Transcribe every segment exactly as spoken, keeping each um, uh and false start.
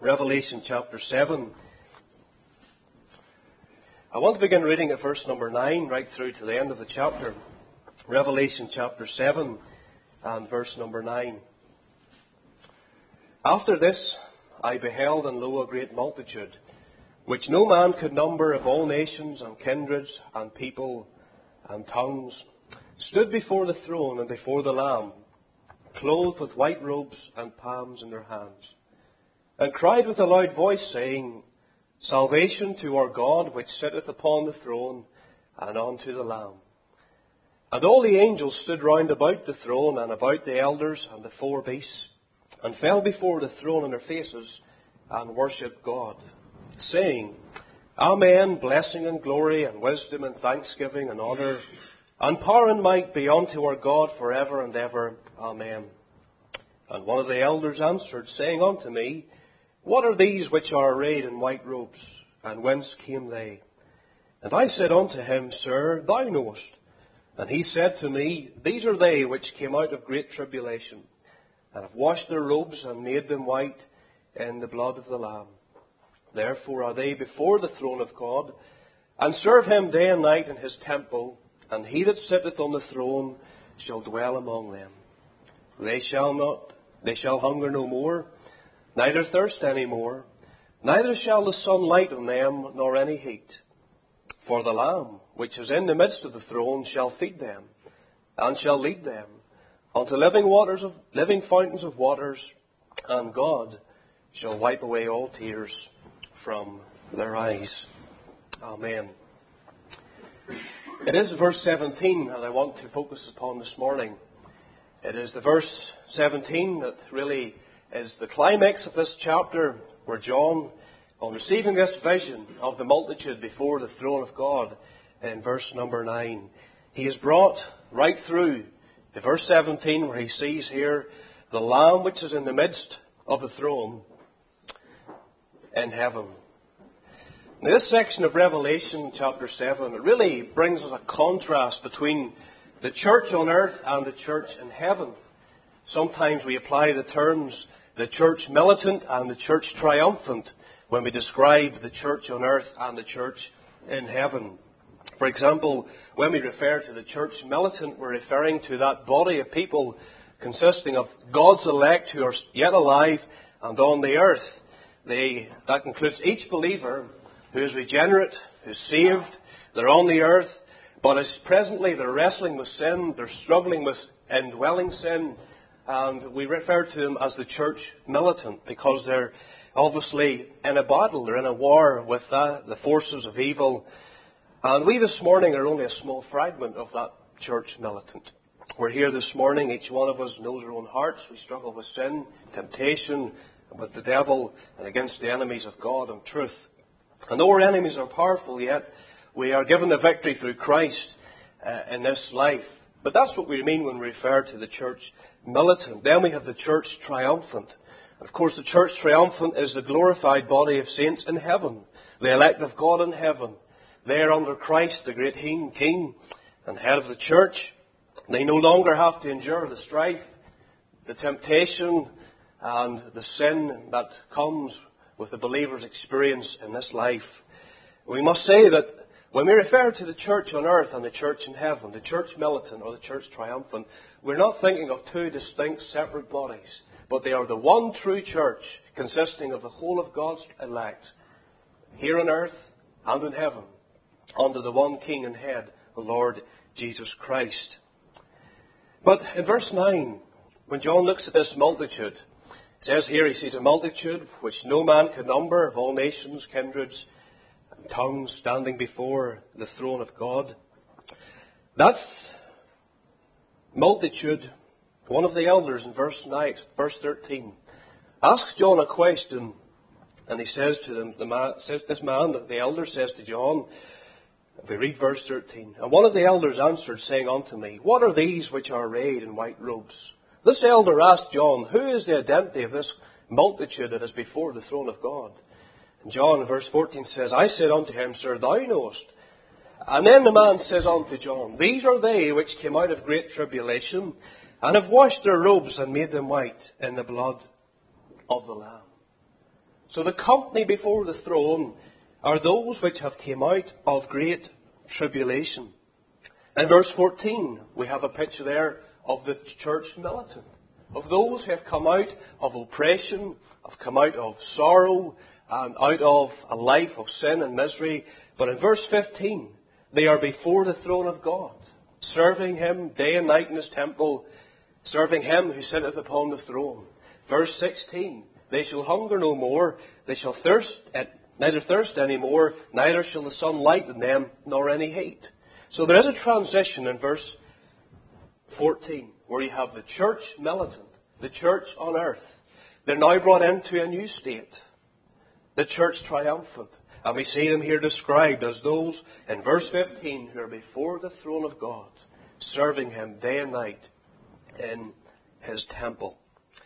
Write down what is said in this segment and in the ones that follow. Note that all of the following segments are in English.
Revelation chapter seven. I want to begin reading at verse number nine right through to the end of the chapter. Revelation chapter seven and verse number nine. After this I beheld, and lo, a great multitude, which no man could number, of all nations and kindreds and people and tongues, stood before the throne and before the Lamb, clothed with white robes and palms in their hands, and cried with a loud voice, saying, Salvation to our God, which sitteth upon the throne, and unto the Lamb. And all the angels stood round about the throne, and about the elders and the four beasts, and fell before the throne on their faces, and worshipped God, saying, Amen, blessing and glory and wisdom and thanksgiving and honour and power and might be unto our God for ever and ever. Amen. And one of the elders answered, saying unto me, What are these which are arrayed in white robes, and whence came they? And I said unto him, Sir, thou knowest. And he said to me, These are they which came out of great tribulation, and have washed their robes and made them white in the blood of the Lamb. Therefore are they before the throne of God, and serve him day and night in his temple, and he that sitteth on the throne shall dwell among them. They shall not, they shall hunger no more, neither thirst any more, neither shall the sun light on them, nor any heat. For the Lamb, which is in the midst of the throne, shall feed them, and shall lead them unto living waters of living fountains of waters, and God shall wipe away all tears from their eyes. Amen. It is verse seventeen that I want to focus upon this morning. It is the verse seventeen that really is the climax of this chapter, where John, on receiving this vision of the multitude before the throne of God, in verse number nine, he is brought right through to verse seventeen, where he sees here the Lamb which is in the midst of the throne in heaven. Now, this section of Revelation chapter seven, it really brings us a contrast between the church on earth and the church in heaven. Sometimes we apply the terms the church militant and the church triumphant when we describe the church on earth and the church in heaven. For example, when we refer to the church militant, we're referring to that body of people consisting of God's elect who are yet alive and on the earth. They, that includes each believer who is regenerate, who's saved. They're on the earth, but as presently they're wrestling with sin, they're struggling with indwelling sin, and we refer to them as the church militant because they're obviously in a battle, they're in a war with the, the forces of evil. And we this morning are only a small fragment of that church militant. We're here this morning, each one of us knows our own hearts. We struggle with sin, temptation, with the devil, and against the enemies of God and truth. And though our enemies are powerful, yet we are given the victory through Christ uh, in this life. But that's what we mean when we refer to the church militant. Then we have the church triumphant. And of course, the church triumphant is the glorified body of saints in heaven, the elect of God in heaven. They are under Christ, the great King, King and head of the church. They no longer have to endure the strife, the temptation, and the sin that comes with the believer's experience in this life. We must say that when we refer to the church on earth and the church in heaven, the church militant or the church triumphant, we're not thinking of two distinct separate bodies, but they are the one true church consisting of the whole of God's elect, here on earth and in heaven, under the one King and head, the Lord Jesus Christ. But in verse nine, when John looks at this multitude, it says here he sees a multitude which no man can number, of all nations, kindreds, and tongues, standing before the throne of God. That multitude, one of the elders in verse nine, verse thirteen, asks John a question, and he says to them, the man, says this man, the elder says to John, if we read verse thirteen, and one of the elders answered, saying unto me, What are these which are arrayed in white robes? This elder asked John, Who is the identity of this multitude that is before the throne of God? And John, in verse fourteen, says, I said unto him, Sir, thou knowest. And then the man says unto John, These are they which came out of great tribulation, and have washed their robes and made them white in the blood of the Lamb. So the company before the throne are those which have come out of great tribulation. In verse fourteen, we have a picture there of the church militant, of those who have come out of oppression, have come out of sorrow, and out of a life of sin and misery. But in verse fifteen, they are before the throne of God, serving Him day and night in His temple, serving Him who sitteth upon the throne. Verse sixteen, they shall hunger no more, they shall thirst, neither thirst any more, neither shall the sun lighten them, nor any heat. So there is a transition in verse fourteen, where you have the church militant, the church on earth. They're now brought into a new state, the church triumphant. And we see them here described as those in verse fifteen who are before the throne of God, serving Him day and night in His temple.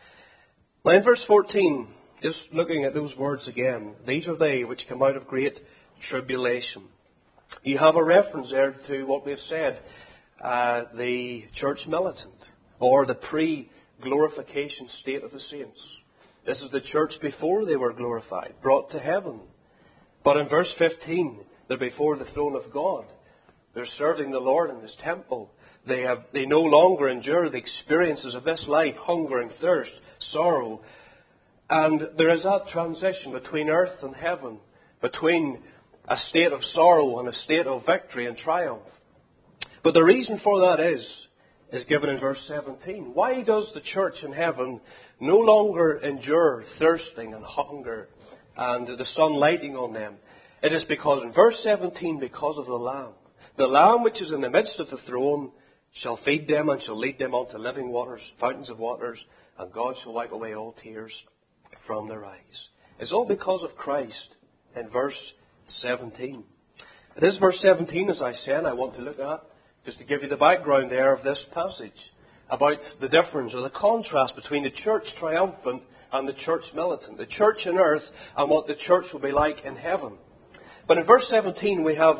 Now in verse fourteen, just looking at those words again, these are they which come out of great tribulation. You have a reference there to what we have said, uh, the church militant, or the pre-glorification state of the saints. This is the church before they were glorified, brought to heaven. But in verse fifteen, they're before the throne of God. They're serving the Lord in His temple. They have, they no longer endure the experiences of this life, hunger and thirst, sorrow. And there is that transition between earth and heaven, between a state of sorrow and a state of victory and triumph. But the reason for that is, is given in verse seventeen. Why does the church in heaven no longer endure thirsting and hunger and the sun lighting on them? It is because in verse seventeen, because of the Lamb. The Lamb which is in the midst of the throne shall feed them and shall lead them unto living waters, fountains of waters, and God shall wipe away all tears from their eyes. It's all because of Christ in verse seventeen. It is verse seventeen, as I said, I want to look at, just to give you the background there of this passage, about the difference or the contrast between the church triumphant and the church militant, the church on earth and what the church will be like in heaven. But in verse seventeen we have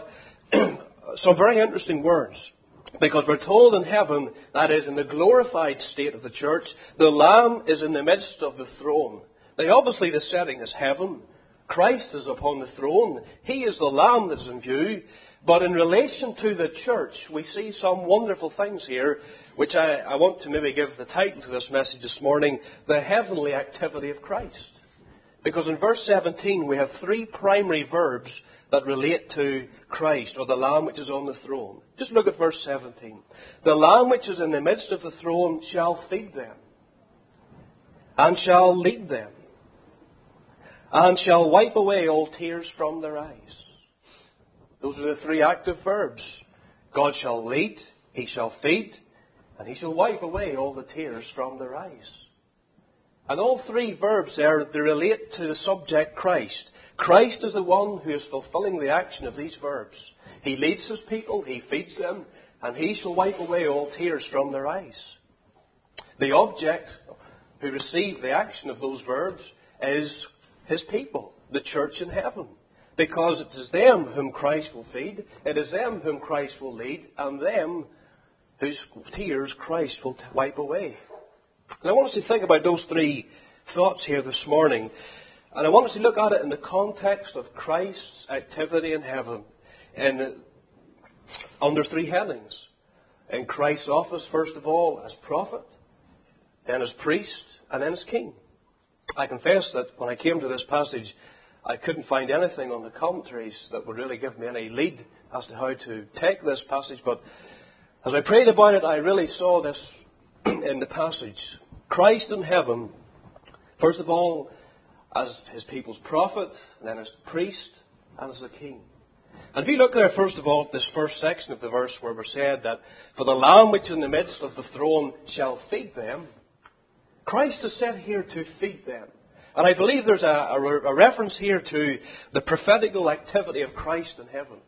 some very interesting words, because we're told in heaven, that is in the glorified state of the church, the Lamb is in the midst of the throne. Now obviously the setting is heaven. Christ is upon the throne. He is the Lamb that is in view. But in relation to the church, we see some wonderful things here, which I, I want to maybe give the title to this message this morning, the heavenly activity of Christ. Because in verse seventeen we have three primary verbs that relate to Christ, or the Lamb which is on the throne. Just look at verse seventeen. The Lamb which is in the midst of the throne shall feed them, and shall lead them, and shall wipe away all tears from their eyes. Those are the three active verbs. God shall lead, He shall feed, and He shall wipe away all the tears from their eyes. And all three verbs there, they relate to the subject Christ. Christ is the one who is fulfilling the action of these verbs. He leads His people, He feeds them, and He shall wipe away all tears from their eyes. The object who receive the action of those verbs is His people, the church in heaven. Because it is them whom Christ will feed, it is them whom Christ will lead, and them whose tears Christ will wipe away. And I want us to think about those three thoughts here this morning. And I want us to look at it in the context of Christ's activity in heaven, in, under three headings. In Christ's office, first of all, as prophet, then as priest, and then as king. I confess that when I came to this passage, I couldn't find anything on the commentaries that would really give me any lead as to how to take this passage. But as I prayed about it, I really saw this in the passage. Christ in heaven, first of all, as His people's prophet, then as priest, and as a king. And if you look there, first of all, at this first section of the verse where we're said that, for the Lamb which is in the midst of the throne shall feed them, Christ is said here to feed them. And I believe there's a, a, a reference here to the prophetical activity of Christ in heaven.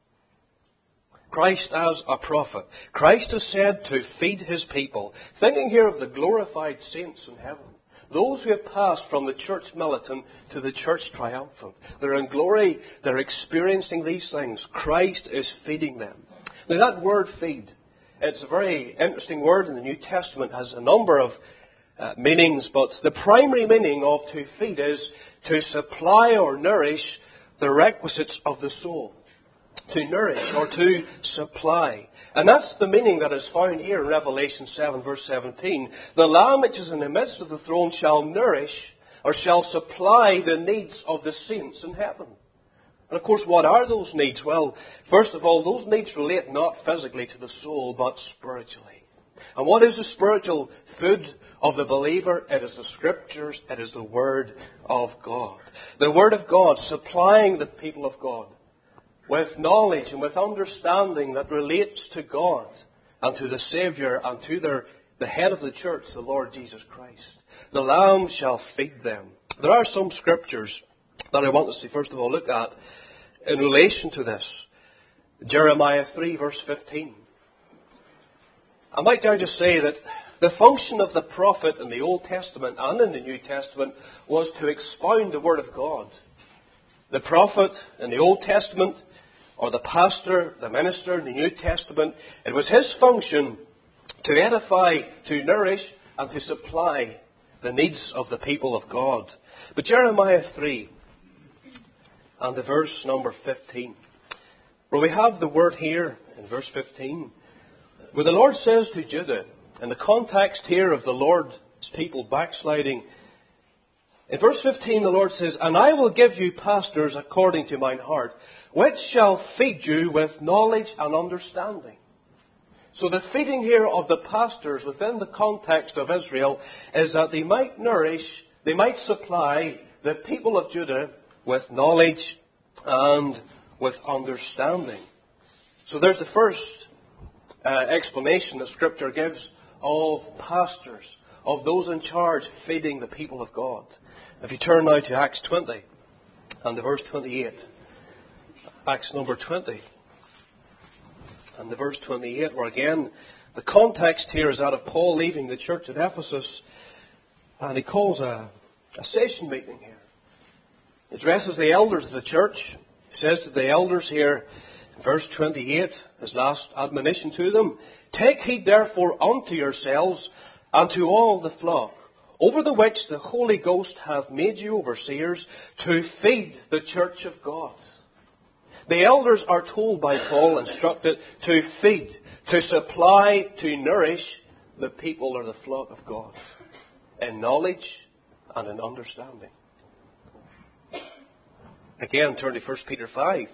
Christ as a prophet. Christ is said to feed His people. Thinking here of the glorified saints in heaven. Those who have passed from the church militant to the church triumphant. They're in glory. They're experiencing these things. Christ is feeding them. Now that word feed, it's a very interesting word in the New Testament. It has a number of uh, meanings, but the primary meaning of to feed is to supply or nourish the requisites of the soul. To nourish or to supply. And that's the meaning that is found here in Revelation seven verse seventeen. The Lamb which is in the midst of the throne shall nourish or shall supply the needs of the saints in heaven. And of course, what are those needs? Well, first of all, those needs relate not physically to the soul, but spiritually. And what is the spiritual food of the believer? It is the Scriptures, it is the Word of God. The Word of God supplying the people of God with knowledge and with understanding that relates to God and to the Saviour and to their, the head of the church, the Lord Jesus Christ. The Lamb shall feed them. There are some scriptures that I want us to first of all look at in relation to this. Jeremiah three verse fifteen. I might now just say that the function of the prophet in the Old Testament and in the New Testament was to expound the Word of God. The prophet in the Old Testament, or the pastor, the minister in the New Testament, it was his function to edify, to nourish, and to supply the needs of the people of God. But Jeremiah three, and the verse number fifteen, where we have the word here in verse fifteen, where the Lord says to Judah, in the context here of the Lord's people backsliding, in verse fifteen, the Lord says, "And I will give you pastors according to mine heart, which shall feed you with knowledge and understanding." So the feeding here of the pastors within the context of Israel is that they might nourish, they might supply the people of Judah with knowledge and with understanding. So there's the first uh, explanation that Scripture gives of pastors, of those in charge feeding the people of God. If you turn now to Acts twenty and the verse twenty-eight. Acts number twenty and the verse twenty-eight, where again the context here is that of Paul leaving the church at Ephesus, and he calls a, a session meeting here. He addresses the elders of the church. He says to the elders here in verse twenty-eight, his last admonition to them, "Take heed therefore unto yourselves and to all the flock, over the which the Holy Ghost hath made you overseers, to feed the church of God." The elders are told by Paul, instructed to feed, to supply, to nourish the people or the flock of God in knowledge and in understanding. Again, turn to First Peter five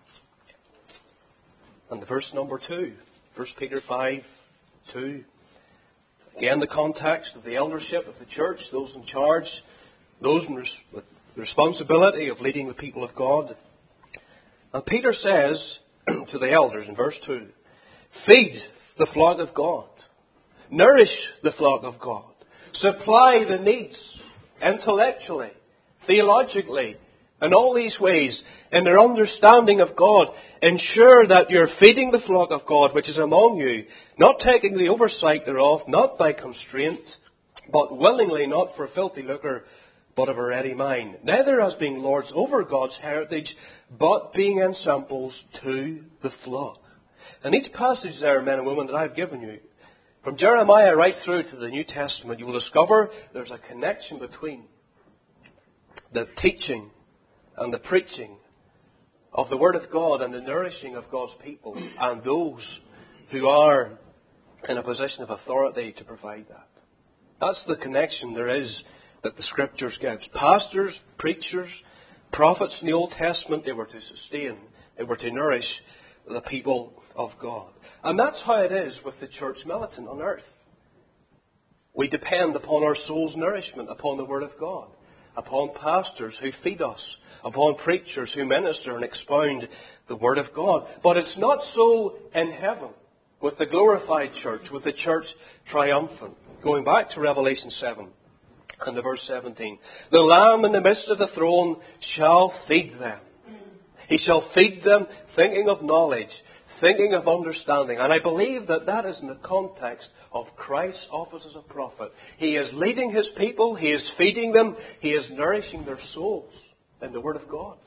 and the verse number two. First Peter five, two. Again, the context of the eldership of the church, those in charge, those with the responsibility of leading the people of God. And Peter says to the elders in verse two, "Feed the flock of God. Nourish the flock of God. Supply the needs intellectually, theologically, in all these ways, in their understanding of God. Ensure that you're feeding the flock of God which is among you, not taking the oversight thereof, not by constraint, but willingly, not for filthy lucre, but of a ready mind. Neither as being lords over God's heritage, but being ensamples to the flock." And each passage there, men and women, that I've given you, from Jeremiah right through to the New Testament, you will discover there's a connection between the teaching and the preaching of the Word of God and the nourishing of God's people and those who are in a position of authority to provide that. That's the connection there is that the Scriptures gives. Pastors, preachers, prophets in the Old Testament, they were to sustain, they were to nourish the people of God. And that's how it is with the church militant on earth. We depend upon our soul's nourishment, upon the Word of God, upon pastors who feed us, upon preachers who minister and expound the Word of God. But it's not so in heaven with the glorified church, with the church triumphant. Going back to Revelation seven and the verse seventeen. "The Lamb in the midst of the throne shall feed them." He shall feed them, thinking of knowledge, thinking of understanding. And I believe that that is in the context of Christ's office as a prophet. He is leading His people. He is feeding them. He is nourishing their souls in the Word of God.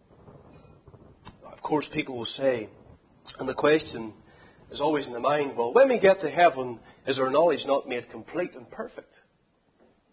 Of course, people will say, and the question is always in the mind, well, when we get to heaven, is our knowledge not made complete and perfect?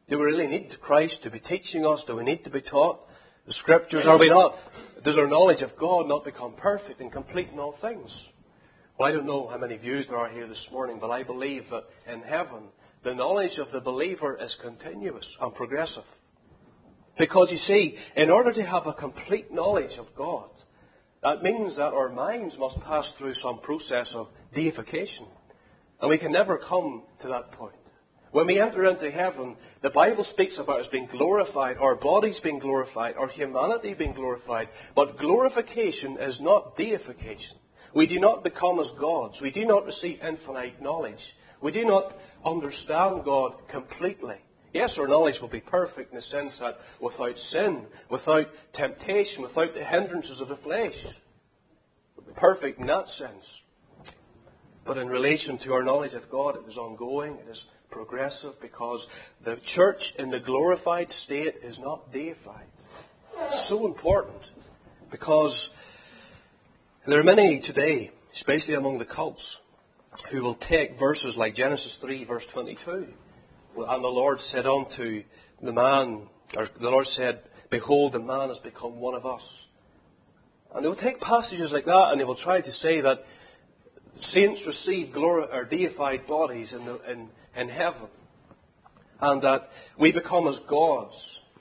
Do we really need Christ to be teaching us? Do we need to be taught the Scriptures? Are we not? Does our knowledge of God not become perfect and complete in all things? Well, I don't know how many views there are here this morning, but I believe that in heaven, the knowledge of the believer is continuous and progressive. Because you see, in order to have a complete knowledge of God, that means that our minds must pass through some process of deification. And we can never come to that point. When we enter into heaven, the Bible speaks about us being glorified, our bodies being glorified, our humanity being glorified. But glorification is not deification. We do not become as gods. We do not receive infinite knowledge. We do not understand God completely. Yes, our knowledge will be perfect in the sense that without sin, without temptation, without the hindrances of the flesh, it will be perfect in that sense. But in relation to our knowledge of God, it is ongoing, it is progressive, because the church in the glorified state is not deified. It's so important, because there are many today, especially among the cults, who will take verses like Genesis three, verse twenty-two. And the Lord said unto the man, or the Lord said, behold, the man has become one of us. And they will take passages like that and they will try to say that saints receive glori- or deified bodies in, the, in, in heaven. And that we become as gods.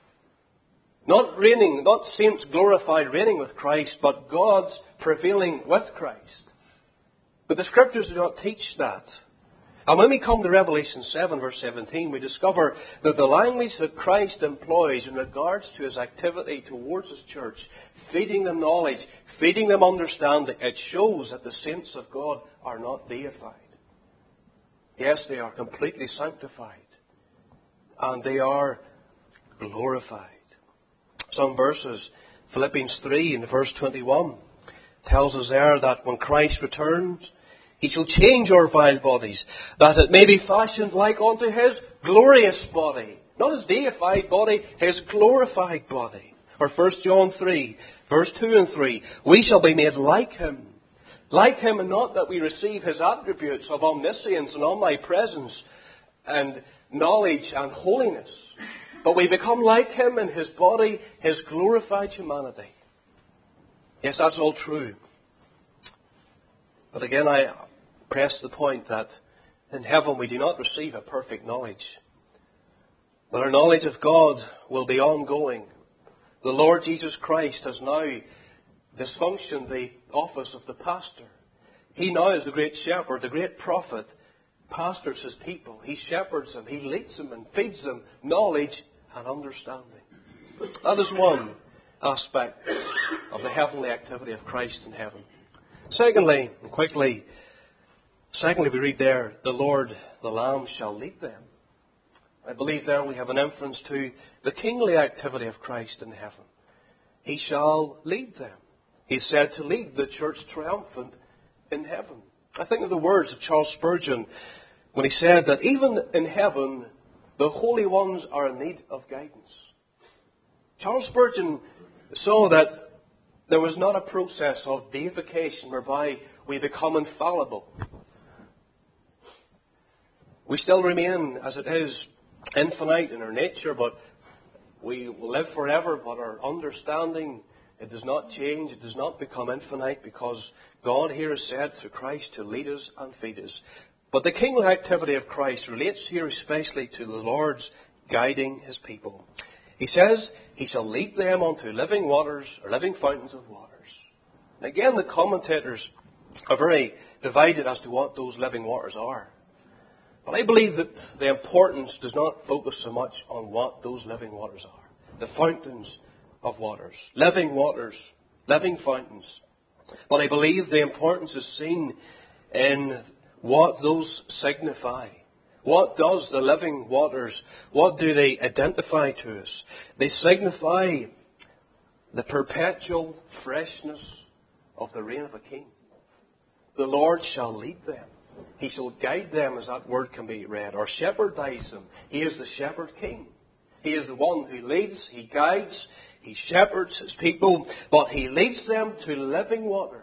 Not reigning, not saints glorified reigning with Christ, but gods prevailing with Christ. But the Scriptures do not teach that. And when we come to Revelation seven, verse seventeen, we discover that the language that Christ employs in regards to His activity towards His church, feeding them knowledge, feeding them understanding, it shows that the saints of God are not deified. Yes, they are completely sanctified. And they are glorified. Some verses, Philippians three in verse twenty-one, tells us there that when Christ returns, He shall change our vile bodies, that it may be fashioned like unto His glorious body. Not His deified body, His glorified body. Or First John three, verse two and three. We shall be made like Him. Like Him, and not that we receive His attributes of omniscience and omnipresence and knowledge and holiness. But we become like Him in His body, His glorified humanity. Yes, that's all true. But again, I press the point that in heaven we do not receive a perfect knowledge. But our knowledge of God will be ongoing. The Lord Jesus Christ has now dysfunctioned the office of the pastor. He now is the great shepherd, the great prophet, pastors His people. He shepherds them, He leads them and feeds them knowledge and understanding. That is one aspect of the heavenly activity of Christ in heaven. Secondly, and quickly, secondly we read there, the Lord, the Lamb shall lead them. I believe there we have an inference to the kingly activity of Christ in heaven. He shall lead them. He's said to lead the church triumphant in heaven. I think of the words of Charles Spurgeon when he said that even in heaven, the holy ones are in need of guidance. Charles Spurgeon saw that there was not a process of deification whereby we become infallible. We still remain, as it is, infinite in our nature, but we will live forever, but our understanding, it does not change, it does not become infinite, because God here is said through Christ to lead us and feed us. But the kingly activity of Christ relates here especially to the Lord's guiding His people. He says, He shall lead them unto living waters, or living fountains of waters. And again, the commentators are very divided as to what those living waters are. But I believe that the importance does not focus so much on what those living waters are. The fountains of waters. Living waters. Living fountains. But I believe the importance is seen in what those signify. What does the living waters, what do they identify to us? They signify the perpetual freshness of the reign of a king. The Lord shall lead them. He shall guide them, as that word can be read, or shepherdize them. He is the shepherd king. He is the one who leads, He guides, He shepherds His people, but He leads them to living waters,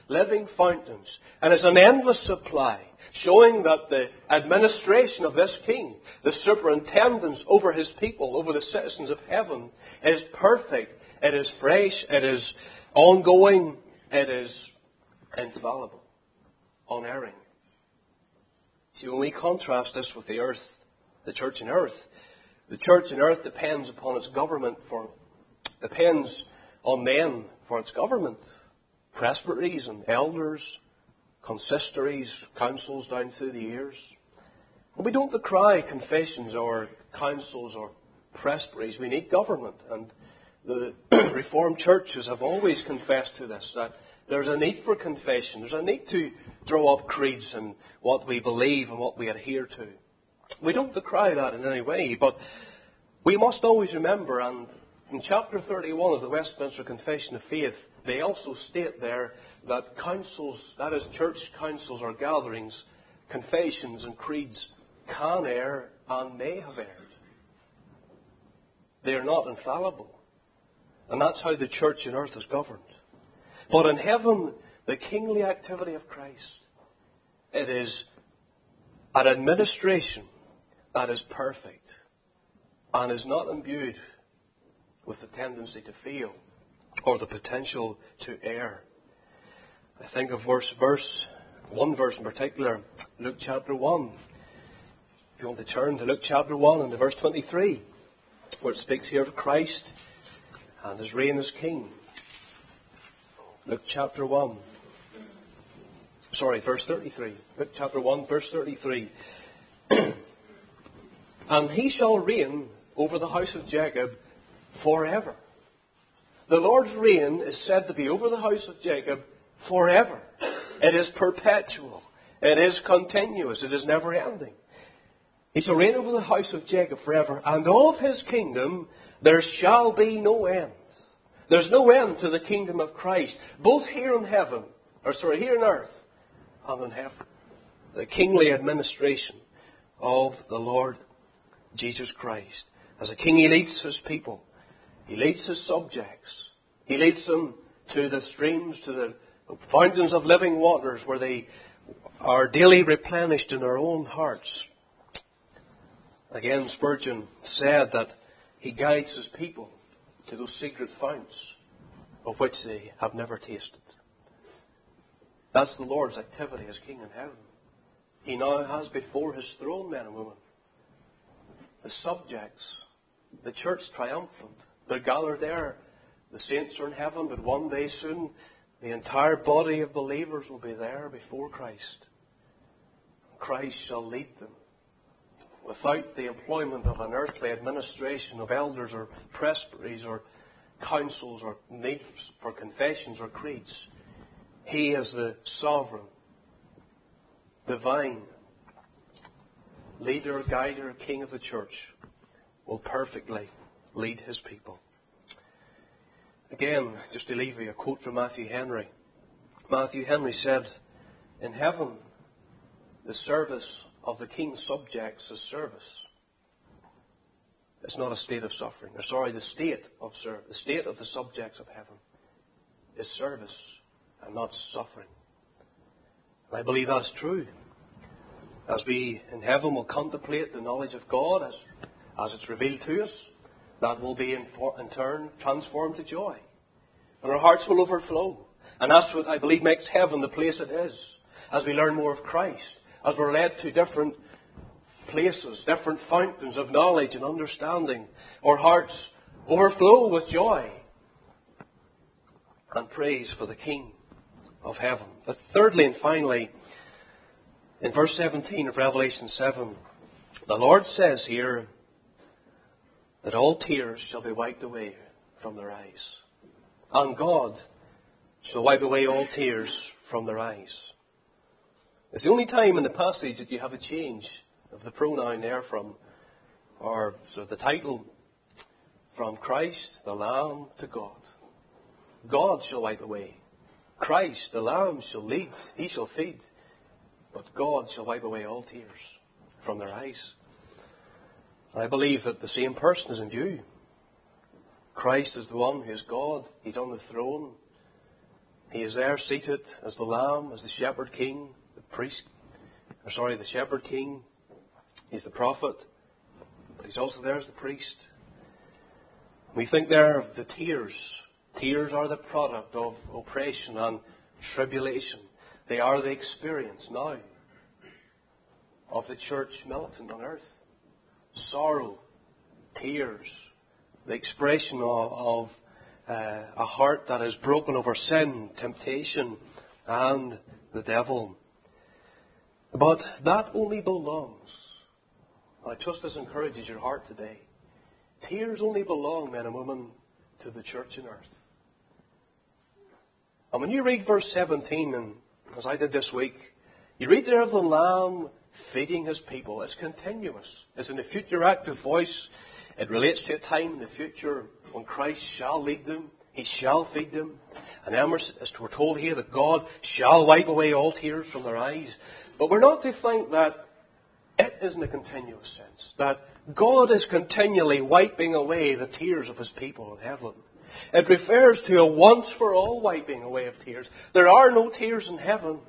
living fountains. And it's an endless supply, showing that the administration of this King, the superintendence over His people, over the citizens of heaven, is perfect. It is fresh. It is ongoing. It is infallible, unerring. See, when we contrast this with the earth, the church on earth, the church on earth depends upon its government for, depends on men for its government. Presbyteries and elders, consistories, councils down through the years. And we don't decry confessions or councils or presbyteries. We need government. And the Reformed churches have always confessed to this, that there's a need for confession. There's a need to draw up creeds and what we believe and what we adhere to. We don't decry that in any way, but we must always remember, and in chapter thirty-one of the Westminster Confession of Faith, they also state there that councils, that is church councils or gatherings, confessions and creeds, can err and may have erred. They are not infallible. And that's how the church on earth is governed. But in heaven, the kingly activity of Christ, it is an administration that is perfect and is not imbued with the tendency to fail or the potential to err. I think of verse, verse, one verse in particular, Luke chapter one. If you want to turn to Luke chapter one and to verse twenty-three, where it speaks here of Christ and His reign as King. Luke chapter one. Sorry, verse thirty-three. Luke chapter one, verse thirty-three. And He shall reign over the house of Jacob forever. The Lord's reign is said to be over the house of Jacob forever. It is perpetual. It is continuous. It is never ending. He shall reign over the house of Jacob forever, and of His kingdom there shall be no end. There's no end to the kingdom of Christ, both here in heaven, or sorry, here on earth and in heaven. The kingly administration of the Lord Jesus Christ. As a king, He leads His people. He leads His subjects. He leads them to the streams, to the fountains of living waters where they are daily replenished in their own hearts. Again, Spurgeon said that He guides His people to those secret founts of which they have never tasted. That's the Lord's activity as King in heaven. He now has before His throne men and women, the subjects, the church triumphant. They're gathered there. The saints are in heaven, but one day soon the entire body of believers will be there before Christ. Christ shall lead them without the employment of an earthly administration of elders or presbyteries or councils or need for confessions or creeds. He is the sovereign, divine leader, guider, King of the church, will perfectly lead His people. Again, just to leave you a quote from Matthew Henry. Matthew Henry said, "In heaven, the service of the King's subjects is service. It's not a state of suffering. Or sorry, the state of service, the state of the subjects of heaven is service and not suffering." And I believe that's true. As we in heaven will contemplate the knowledge of God as, as it's revealed to us, that will be in, for, in turn transformed to joy. And our hearts will overflow. And that's what I believe makes heaven the place it is. As we learn more of Christ, as we're led to different places, different fountains of knowledge and understanding, our hearts overflow with joy and praise for the King of heaven. But thirdly and finally, in verse seventeen of Revelation seven, the Lord says here that all tears shall be wiped away from their eyes. And God shall wipe away all tears from their eyes. It's the only time in the passage that you have a change of the pronoun there from, or so the title, from Christ, the Lamb, to God. God shall wipe away. Christ, the Lamb, shall lead. He shall feed. But God shall wipe away all tears from their eyes. I believe that the same person is in view. Christ is the one who is God. He's on the throne. He is there seated as the Lamb, as the Shepherd King, the priest, or sorry, the Shepherd King. He's the prophet, but He's also there as the priest. We think there of the tears. Tears are the product of oppression and tribulation. They are the experience now of the church militant on earth. Sorrow, tears, the expression of, of uh, a heart that is broken over sin, temptation, and the devil. But that only belongs, I trust this encourages your heart today, tears only belong, men and women, to the church on earth. And when you read verse seventeen, and as I did this week, you read there of the Lamb feeding His people. It's continuous. It's in the future active voice. It relates to a time in the future when Christ shall lead them. He shall feed them. And then we're, as we're told here, that God shall wipe away all tears from their eyes. But we're not to think that it is in a continuous sense. That God is continually wiping away the tears of His people in heaven. It refers to a once-for-all wiping away of tears. There are no tears in heaven.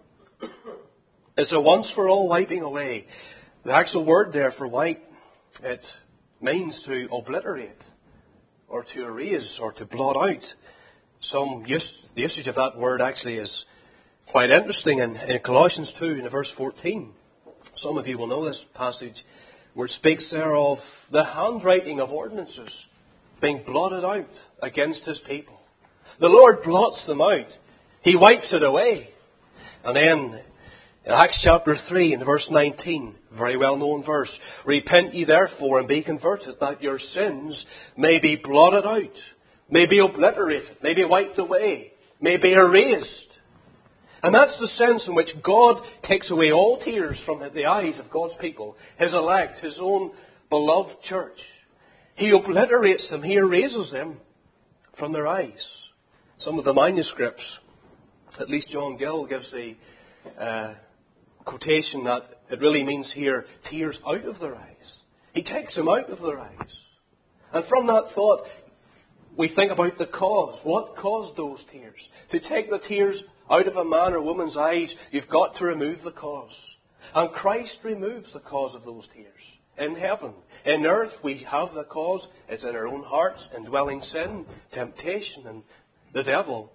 It's a once-for-all wiping away. The actual word there for wipe, it means to obliterate, or to erase, or to blot out. Some use, the usage of that word actually is quite interesting in, in Colossians two, in verse fourteen. Some of you will know this passage where it speaks there of the handwriting of ordinances being blotted out against His people. The Lord blots them out. He wipes it away. And then in Acts chapter three, in verse nineteen, very well known verse, repent ye therefore and be converted, that your sins may be blotted out, may be obliterated, may be wiped away, may be erased. And that's the sense in which God takes away all tears from the eyes of God's people, His elect, His own beloved church. He obliterates them, He erases them from their eyes. Some of the manuscripts, at least John Gill gives the uh, quotation that it really means here, tears out of their eyes. He takes them out of their eyes. And from that thought, we think about the cause. What caused those tears? To take the tears out of a man or woman's eyes, you've got to remove the cause. And Christ removes the cause of those tears. In heaven, in earth, we have the cause. It's in our own hearts, indwelling sin, temptation, and the devil.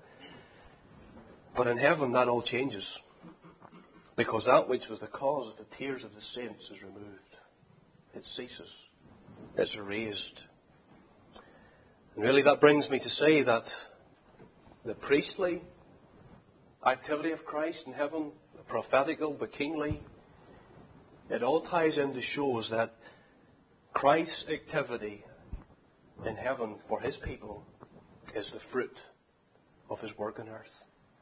But in heaven, that all changes. Because that which was the cause of the tears of the saints is removed. It ceases. It's erased. And really that brings me to say that the priestly activity of Christ in heaven, the prophetical, the kingly, it all ties in to show us that Christ's activity in heaven for His people is the fruit of His work on earth.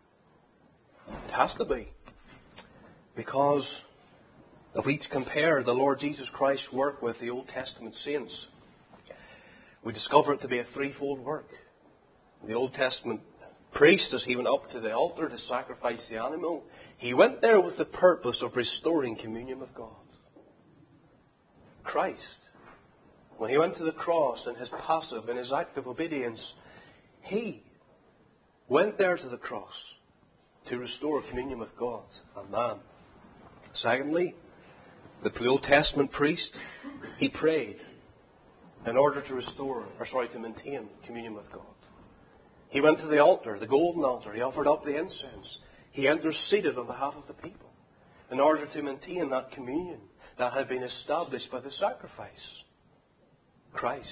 It has to be. Because if we compare the Lord Jesus Christ's work with the Old Testament saints, we discover it to be a threefold work. The Old Testament priest, as he went up to the altar to sacrifice the animal, he went there with the purpose of restoring communion with God. Christ, when He went to the cross in His passive, in His active obedience, He went there to the cross to restore communion with God and man. Secondly, the Old Testament priest, he prayed in order to restore, or sorry, to maintain communion with God. He went to the altar, the golden altar. He offered up the incense. He interceded on behalf of the people in order to maintain that communion that had been established by the sacrifice. Christ,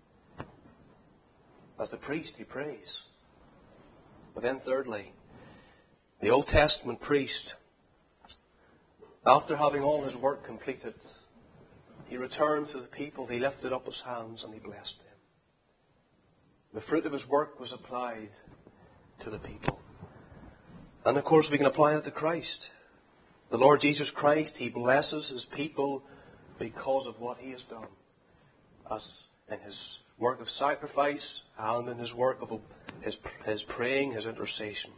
as the priest, he prays. But then thirdly, the Old Testament priest, after having all his work completed, he returned to the people, he lifted up his hands and he blessed them. The fruit of his work was applied to the people. And of course we can apply it to Christ. The Lord Jesus Christ, He blesses His people because of what He has done. As in His work of sacrifice and in His work of His, his praying, His intercession.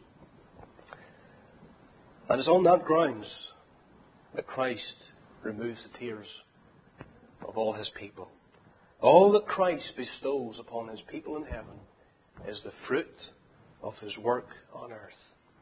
And it's on that grounds that Christ removes the tears of all His people. All that Christ bestows upon His people in heaven is the fruit of His work on earth.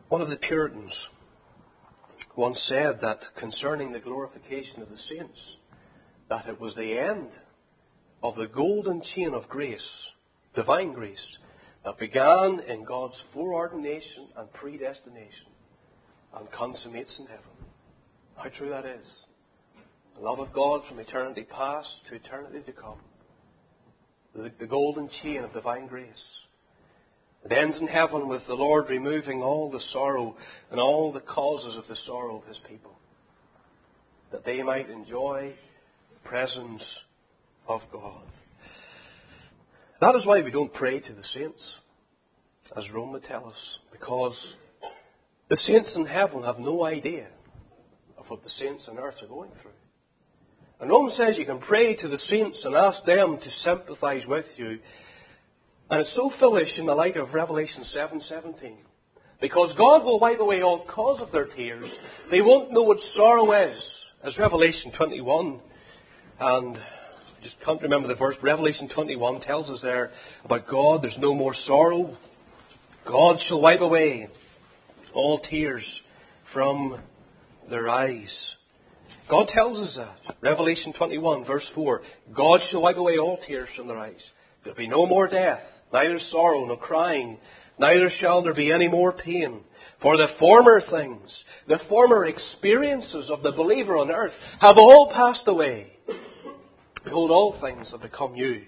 One of the Puritans once said that concerning the glorification of the saints, that it was the end of the golden chain of grace, divine grace, that began in God's foreordination and predestination and consummates in heaven. How true that is. The love of God from eternity past to eternity to come. The, the golden chain of divine grace. It ends in heaven with the Lord removing all the sorrow and all the causes of the sorrow of His people, that they might enjoy the presence of God. That is why we don't pray to the saints, as Rome would tell us, because the saints in heaven have no idea of what the saints on earth are going through. And Rome says you can pray to the saints and ask them to sympathize with you. And it's so foolish in the light of Revelation seven seventeen. Because God will wipe away all cause of their tears. They won't know what sorrow is. As Revelation twenty-one, and I just can't remember the verse, Revelation twenty-one tells us there about God. There's no more sorrow. God shall wipe away all tears from their eyes. God tells us that. Revelation twenty-one, verse four. God shall wipe away all tears from their eyes. There'll be no more death, neither sorrow nor crying, neither shall there be any more pain. For the former things, the former experiences of the believer on earth have all passed away. Behold, all things have become new.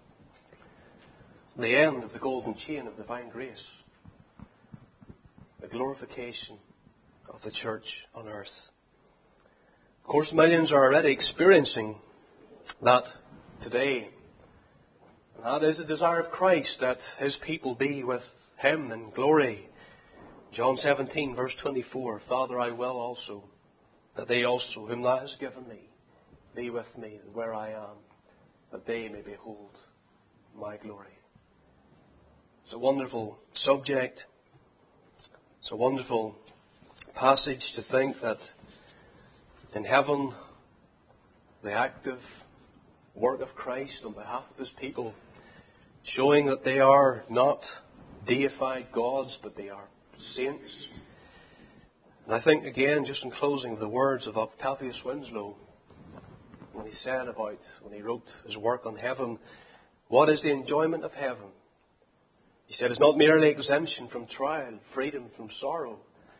The end of the golden chain of divine grace. The glorification of the church on earth. Of course, millions are already experiencing that today. And that is the desire of Christ, that His people be with Him in glory. John seventeen, verse twenty-four, Father, I will also, that they also, whom Thou hast given me, be with me where I am, that they may behold my glory. It's a wonderful subject. It's a wonderful passage to think that in heaven, the active work of Christ on behalf of His people, showing that they are not deified gods, but they are saints. And I think again, just in closing, the words of Octavius Winslow, when he said about, when he wrote his work on heaven, what is the enjoyment of heaven? He said it's not merely exemption from trial, freedom from sorrow,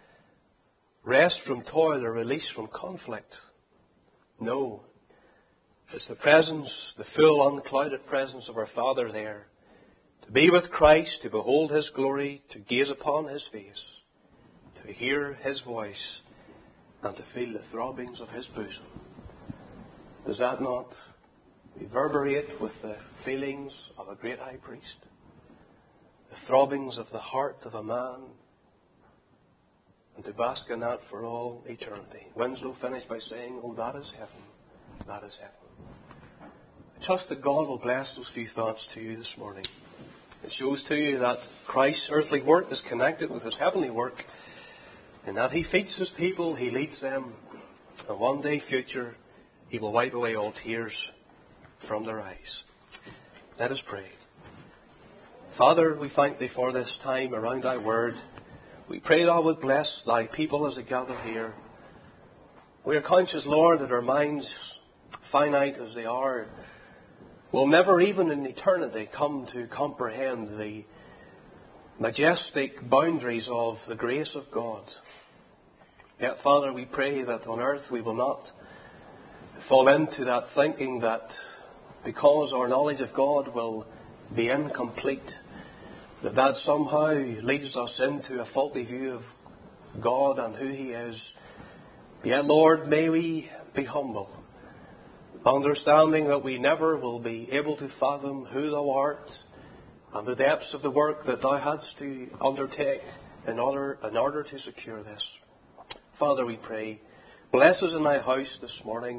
rest from toil or release from conflict. No. It's the presence, the full unclouded presence of our Father there. To be with Christ, to behold His glory, to gaze upon His face, to hear His voice, and to feel the throbbings of His bosom. Does that not reverberate with the feelings of a great high priest? The throbbings of the heart of a man, and to bask in that for all eternity. Winslow finished by saying, oh, that is heaven. That is heaven. I trust that God will bless those few thoughts to you this morning. It shows to you that Christ's earthly work is connected with His heavenly work, and that He feeds His people, He leads them, and one day future He will wipe away all tears from their eyes. Let us pray. Father, we thank Thee for this time around Thy Word. We pray Thou would bless Thy people as they gather here. We are conscious, Lord, that our minds, finite as they are, will never even in eternity come to comprehend the majestic boundaries of the grace of God. Yet, Father, we pray that on earth we will not fall into that thinking that because our knowledge of God will be incomplete, that that somehow leads us into a faulty view of God and who He is. Yet, Lord, may we be humble, understanding that we never will be able to fathom who Thou art and the depths of the work that Thou hadst to undertake in order, in order to secure this. Father, we pray, bless us in Thy house this morning.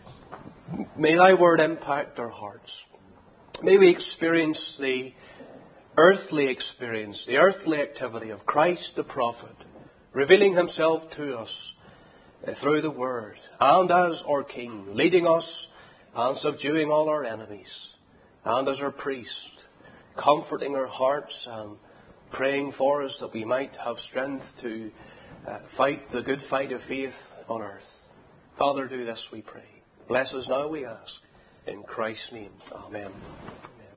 May Thy word impact our hearts. May we experience the earthly experience, the earthly activity of Christ the prophet, revealing Himself to us through the Word, and as our King, leading us and subduing all our enemies, and as our priest, comforting our hearts and praying for us that we might have strength to uh, fight the good fight of faith on earth. Father, do this, we pray. Bless us now, we ask. In Christ's name. Amen.